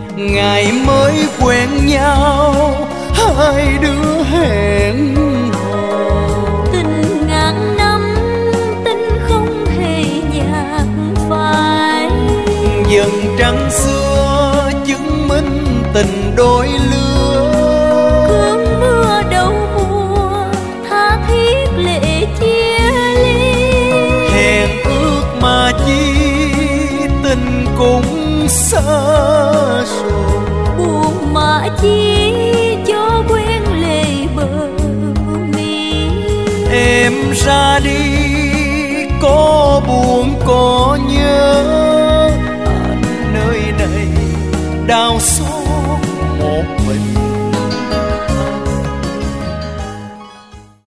ngày mới quen nhau hai đứa hẹn hò. Tình ngàn năm tình không hề nhạt phai, dần trăng xưa chứng minh tình đôi lứa. cơn mưa đầu mùa tha thiết lệ chia ly, Hẹn ước mà chi tình cũng xa rồi. buồn mà chi cho quen lệ bờ mi. Em ra đi có buồn có nhớ, anh nơi này đau xót